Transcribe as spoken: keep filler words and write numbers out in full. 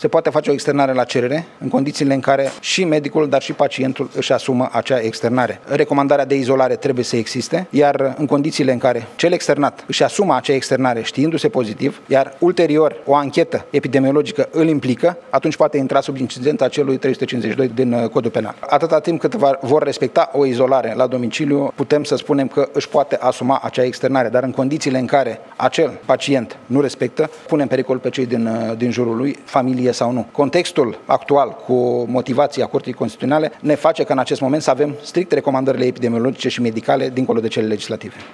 Se poate face o externare la cerere, în condițiile în care și medicul, dar și pacientul își asumă acea externare. Recomandarea de izolare trebuie să existe, iar în condițiile în care cel externat își asumă acea externare știindu-se pozitiv, iar ulterior o anchetă epidemiologică îl implică, atunci poate intra sub incidența celui trei sute cincizeci și doi din Codul Penal. Atâta timp cât vor respecta o izolare la domiciliu, putem să spunem că își poate asuma acea externare, dar în condițiile în care acel pacient nu respectă, pune în pericol pe cei din, din jurul lui, familie sau nu. Contextul actual cu motivația Curții Constituționale ne face ca în acest moment să avem strict recomandările epidemiologice și medicale dincolo de cele legislative.